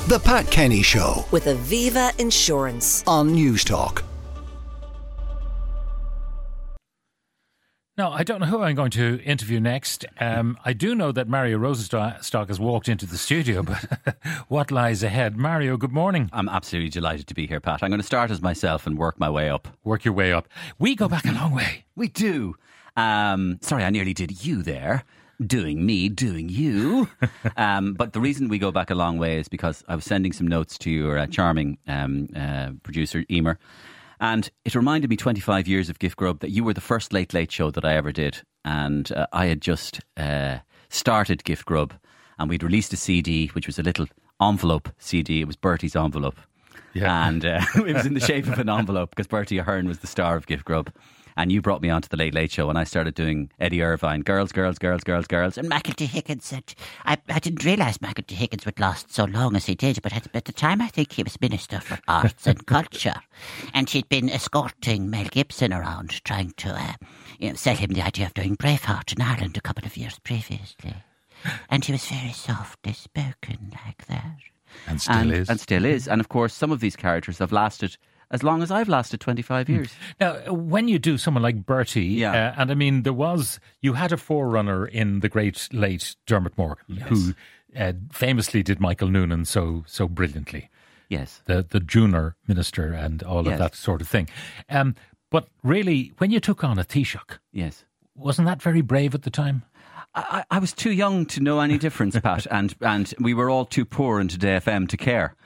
The Pat Kenny Show with Aviva Insurance on Newstalk. Now, I don't know who I'm going to interview next. I do know that Mario Rosenstock has walked into the studio, but what lies ahead? Mario, good morning. I'm absolutely delighted to be here, Pat. I'm going to start as myself and work my way up. Work your way up. We go back a long way. We do. Sorry, I nearly did you there. Doing me, doing you. But the reason we go back a long way is because I was sending some notes to your charming producer, Emer, and it reminded me 25 years of Gift Grub that you were the first Late Late Show that I ever did. And I had just started Gift Grub, and we'd released a CD, which was a little envelope CD. It was Bertie's envelope. Yeah. And it was in the shape of an envelope because Bertie Ahern was the star of Gift Grub. And you brought me onto the Late Late Show, and I started doing Eddie Irvine, girls. And Macklety Higgins said, I didn't realise Macklety Higgins would last so long as he did, but at the time I think he was Minister for Arts and Culture. And he'd been escorting Mel Gibson around, trying to sell him the idea of doing Braveheart in Ireland a couple of years previously. And he was very softly spoken like that. And still is. And still is. And of course, some of these characters have lasted as long as I've lasted, 25 years. Now, when you do someone like Bertie, and I mean, you had a forerunner in the great late Dermot Morgan, who famously did Michael Noonan so brilliantly. Yes. The junior minister and all of that sort of thing. But really, when you took on a Taoiseach, wasn't that very brave at the time? I was too young to know any difference, Pat, and we were all too poor in Today FM to care.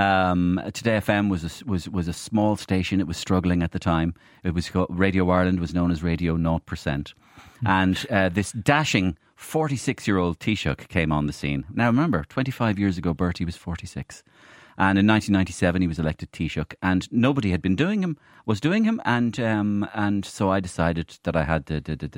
Today FM was a small station. It was struggling at the time. It was Radio Ireland was known as Radio 0%, and this dashing 46-year-old Taoiseach came on the scene. Now remember, 25 years ago, Bertie was 46. And in 1997, he was elected Taoiseach, and nobody had been doing him, and so I decided that I had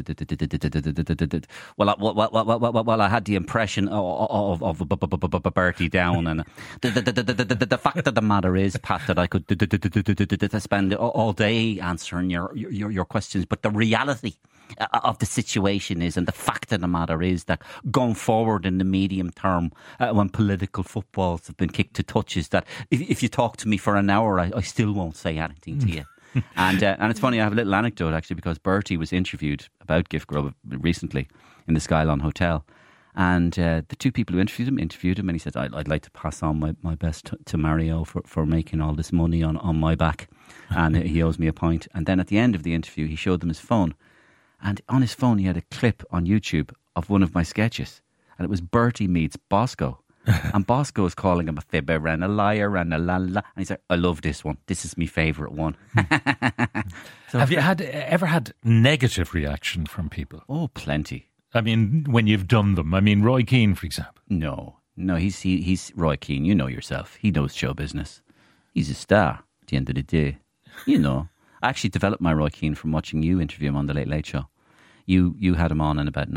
I had the impression of Bertie down, and the fact of the matter is, Pat, that I could spend all day answering your questions, but the reality of the situation is, and the fact of the matter is, that going forward in the medium term, when political footballs have been kicked to touches, that if you talk to me for an hour, I still won't say anything to you. And it's funny, I have a little anecdote actually, because Bertie was interviewed about Gift Grub recently in the Skylon Hotel, and the two people who interviewed him, and he said, I'd like to pass on my best to Mario for making all this money on my back, and he owes me a pint. And then at the end of the interview, he showed them his phone. And on his phone, he had a clip on YouTube of one of my sketches. And it was Bertie meets Bosco. And Bosco is calling him a fibber and a liar and a la la. And he's like, I love this one. This is my favourite one. So have you ever had negative reaction from people? Oh, plenty. I mean, when you've done them. I mean, Roy Keane, for example. No, he's Roy Keane. You know yourself. He knows show business. He's a star at the end of the day. You know. I actually developed my Roy Keane from watching you interview him on The Late Late Show. You had him on in about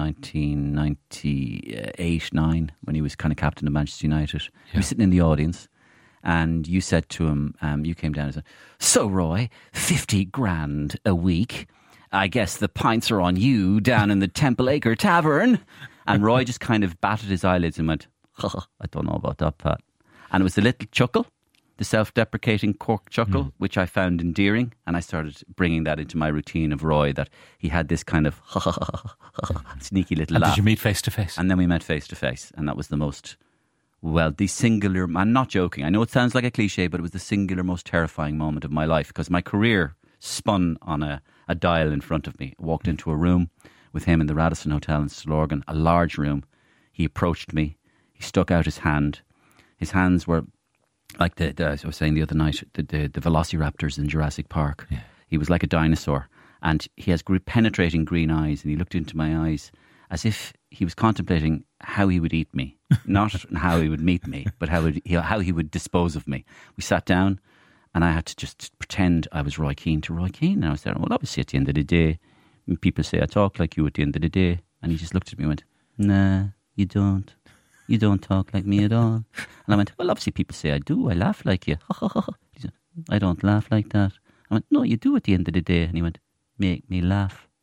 1998-9 when he was kind of captain of Manchester United. Yeah. He was sitting in the audience, and you said to him, you came down and said, so Roy, 50 grand a week. I guess the pints are on you down in the Temple Acre Tavern. And Roy just kind of batted his eyelids and went, I don't know about that, Pat. And it was a little chuckle. The self-deprecating Cork chuckle, which I found endearing, and I started bringing that into my routine of Roy, that he had this kind of sneaky little laugh. Did you meet face to face? And then we met face to face, and that was the singular, I'm not joking, I know it sounds like a cliche, but it was the singular most terrifying moment of my life, because my career spun on a dial in front of me. I walked into a room with him in the Radisson Hotel in Stillorgan, a large room. He approached me, he stuck out his hand. His hands were like I was saying the other night, the velociraptors in Jurassic Park. Yeah. He was like a dinosaur, and he has penetrating green eyes, and he looked into my eyes as if he was contemplating how he would eat me, not how he would meet me, but how he would dispose of me. We sat down, and I had to just pretend I was Roy Keane to Roy Keane, and I was there. Well, obviously, at the end of the day, people say I talk like you at the end of the day, and he just looked at me and went, "Nah, you don't. You don't talk like me at all." And I went, "Well, obviously people say I do. I laugh like you." He said, "I don't laugh like that." I went, "No, you do at the end of the day." And he went, "Make me laugh."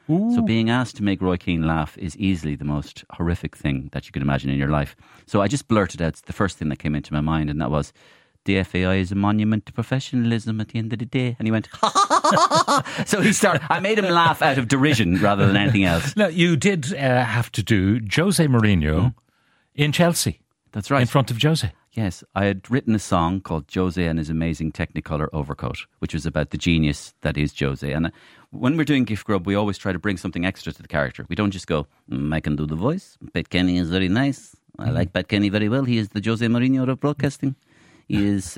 So being asked to make Roy Keane laugh is easily the most horrific thing that you could imagine in your life. So I just blurted out the first thing that came into my mind, and that was, the FAI is a monument to professionalism at the end of the day. And he went, ha ha ha ha. So I made him laugh out of derision rather than anything else. Now, you did have to do Jose Mourinho in Chelsea. That's right. In front of Jose. Yes, I had written a song called Jose and His Amazing Technicolor Overcoat, which was about the genius that is Jose. And when we're doing Gift Grub, we always try to bring something extra to the character. We don't just go, I can do the voice. Pat Kenny is very nice. I like Pat Kenny very well. He is the Jose Mourinho of broadcasting. He is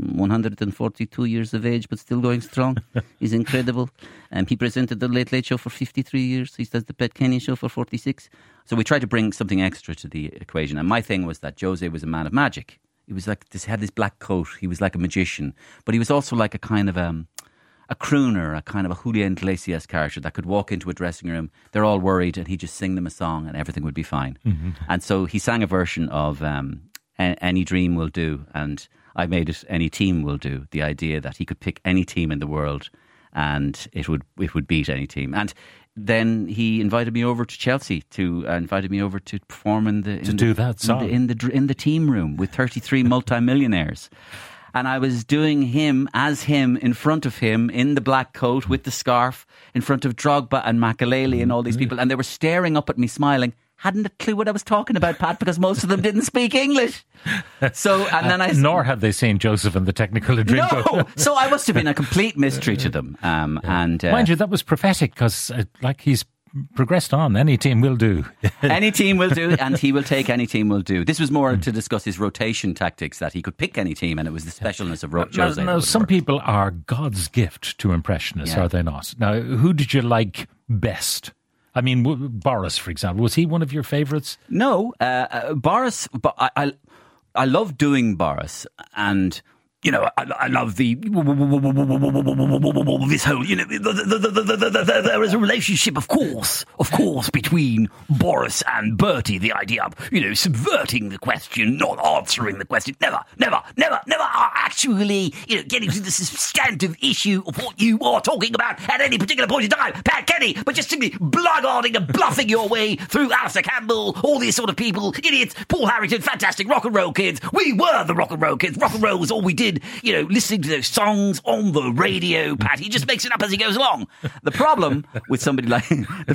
142 years of age, but still going strong. He's incredible. And he presented the Late Late Show for 53 years. He does the Pat Kenny Show for 46. So we try to bring something extra to the equation. And my thing was that Jose was a man of magic. He was like this, had this black coat. He was like a magician, but he was also like a kind of a crooner, a kind of a Julian Iglesias character that could walk into a dressing room. They're all worried, and he'd just sing them a song, and everything would be fine. Mm-hmm. And so he sang a version of "Any Dream Will Do," and I made it "Any Team Will Do." The idea that he could pick any team in the world, and it would beat any team. And then he invited me over to Chelsea to perform in the team room with 33 multimillionaires. And I was doing him as him in front of him in the black coat with the scarf in front of Drogba and Makelele and all these people, and they were staring up at me smiling. Hadn't a clue what I was talking about, Pat, because most of them didn't speak English. So, and then nor had they seen Joseph and the Technicolor Dreamcoat. No, so I must have been a complete mystery to them. And mind you, that was prophetic because, he's progressed on. Any team will do. Any team will do, and he will take any team will do. This was more to discuss his rotation tactics, that he could pick any team, and it was the specialness of Jose. Now, some people are God's gift to impressionists, are they not? Now, who did you like best? I mean, Boris, for example, was he one of your favourites? No, Boris. But I love doing Boris, and you know, I love this whole. You know, there is a relationship, of course, between Boris and Bertie. The idea of subverting the question, not answering the question, never actually getting to the substantive issue of what you are talking about at any particular point in time, Pat Kenny, but just simply blackguarding and bluffing your way through Alistair Campbell, all these sort of people, idiots, Paul Harrington, fantastic rock and roll kids. We were the rock and roll kids. Rock and roll was all we did. Listening to those songs on the radio, Pat. He just makes it up as he goes along. The problem with somebody like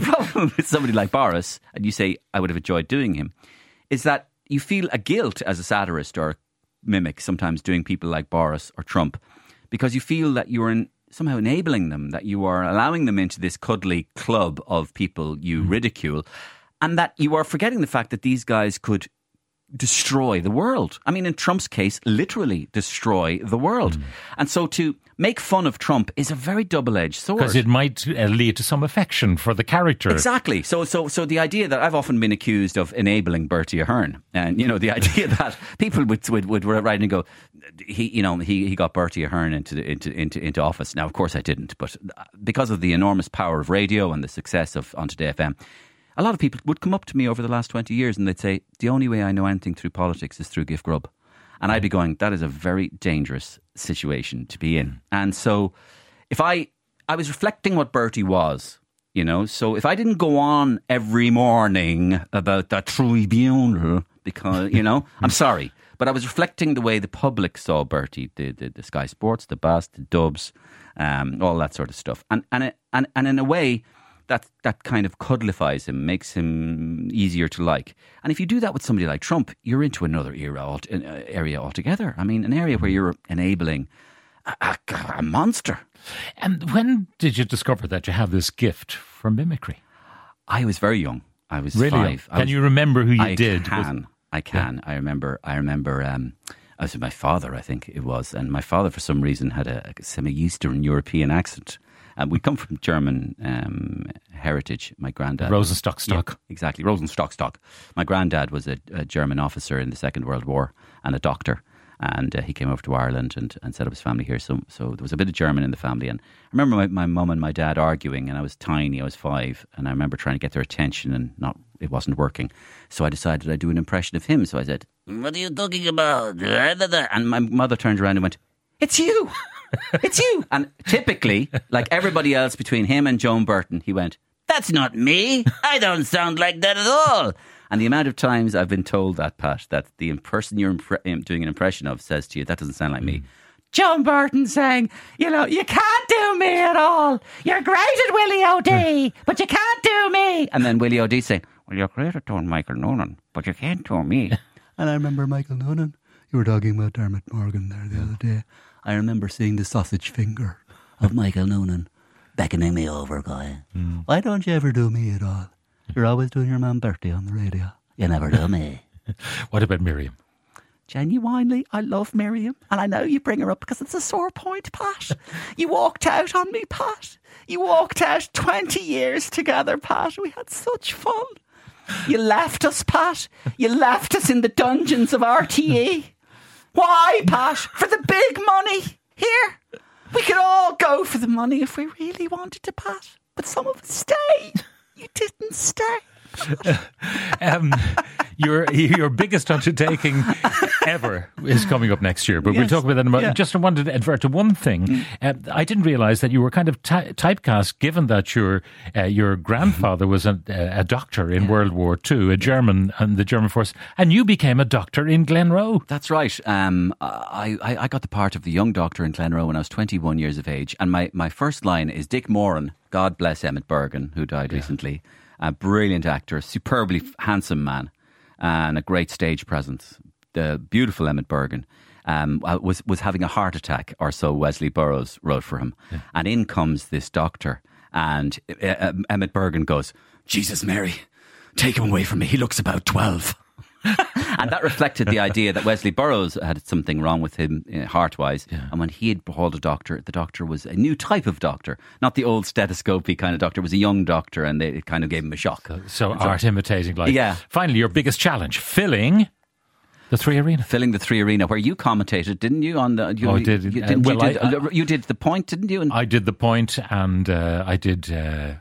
Boris, and you say I would have enjoyed doing him, is that you feel a guilt as a satirist or a mimic sometimes doing people like Boris or Trump, because you feel that you're somehow enabling them, that you are allowing them into this cuddly club of people you ridicule, and that you are forgetting the fact that these guys could destroy the world. I mean, in Trump's case, literally destroy the world. And so to make fun of Trump is a very double-edged sword. Because it might lead to some affection for the character. Exactly. So the idea that I've often been accused of enabling Bertie Ahern, and the idea that people would write and go, he got Bertie Ahern into office. Now, of course, I didn't, but because of the enormous power of radio and the success of On Today FM, a lot of people would come up to me over the last 20 years and they'd say, the only way I know anything through politics is through Gift Grub. And I'd be going, that is a very dangerous situation to be in. And so if I was reflecting what Bertie was, so if I didn't go on every morning about the tribunal, because, I'm sorry, but I was reflecting the way the public saw Bertie, the Sky Sports, the Bas, the Dubs, all that sort of stuff. And in a way, that kind of cuddlifies him, makes him easier to like. And if you do that with somebody like Trump, you're into another area altogether. I mean, an area where you're enabling a monster. And when did you discover that you have this gift for mimicry? I was very young. I was really 5. Can you remember who you did? I can. Yeah. I remember. I was with my father, I think it was, and my father, for some reason, had a semi-Eastern European accent. We come from German heritage. My granddad... Rosenstock. Yeah, exactly, Rosenstock. My granddad was a German officer in the Second World War and a doctor. And he came over to Ireland and set up his family here. So there was a bit of German in the family. And I remember my mum and my dad arguing, and I was tiny, I was 5. And I remember trying to get their attention and it wasn't working. So I decided I'd do an impression of him. So I said, "What are you talking about?" And my mother turned around and went, "It's you! It's you!" And typically, like everybody else between him and Joan Burton, he went, That's not me. I don't sound like that at all. And the amount of times I've been told that, Pat, that the person you're doing an impression of says to you, that doesn't sound like me. John Burton saying, you can't do me at all. You're great at Willie O'D, but you can't do me. And then Willie O'D saying, well, you're great at doing Michael Noonan, but you can't do me. And I remember Michael Noonan, you were talking about Dermot Morgan there the other day. I remember seeing the sausage finger of Michael Noonan beckoning me over, guy. Why don't you ever do me at all? You're always doing your man Bertie on the radio. You never do me. What about Miriam? Genuinely, I love Miriam. And I know you bring her up because it's a sore point, Pat. You walked out on me, Pat. You walked out 20 years together, Pat. We had such fun. You left us, Pat. You left us in the dungeons of RTE. Why, Pat? For the big money. Here. We could all go for the money if we really wanted to, Pat. But some of us stayed. You didn't stay. Your biggest undertaking ever is coming up next year, but we'll talk about that in a moment. Just wanted to advert to one thing. I didn't realise that you were kind of typecast, given that your grandfather was a doctor in World War II, a German in the German force, and you became a doctor in Glenroe. That's right. I got the part of the young doctor in Glenroe when I was 21 years of age, and my first line is Dick Moran, God bless Emmett Bergen, who died recently. A brilliant actor, superbly handsome man, and a great stage presence. The beautiful Emmett Bergen was having a heart attack, or so Wesley Burroughs wrote for him. Yeah. And in comes this doctor, and Emmett Bergen goes, Jesus Mary, take him away from me. He looks about 12. And that reflected the idea that Wesley Burroughs had something wrong with him heart-wise. Yeah. And when he had behold a doctor, the doctor was a new type of doctor, not the old stethoscopy kind of doctor. It was a young doctor, and it kind of gave him a shock. So art imitating life. Yeah. Finally, your biggest challenge, filling the Three Arena. Filling the Three Arena, where you commentated, didn't you? On the I did. You did the point, didn't you? I did the point, and I did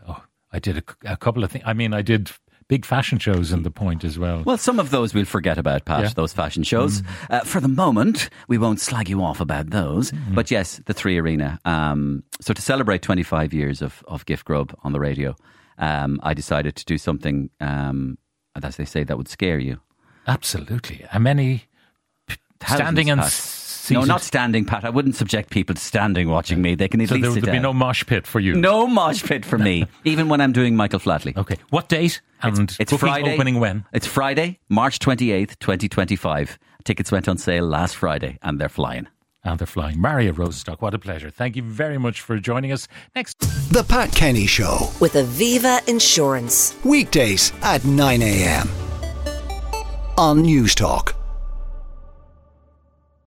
a couple of things. I mean, I did big fashion shows in the point as well. Well, some of those we'll forget about, Pat, those fashion shows. For the moment, we won't slag you off about those. But yes, the Three Arena. So to celebrate 25 years of Gift Grub on the radio, I decided to do something, as they say, that would scare you. Absolutely. How many standing and seated? No, not standing, Pat. I wouldn't subject people to standing watching me. They can at least sit down. So there would be no mosh pit for you? No mosh pit for me, even when I'm doing Michael Flatley. Okay. What date? And it's Friday. Opening when? It's Friday, March 28th, 2025. Tickets went on sale last Friday, and they're flying. And they're flying. Maria Rosestock, what a pleasure. Thank you very much for joining us. Next. The Pat Kenny Show. With Aviva Insurance. Weekdays at 9 a.m. on News Talk.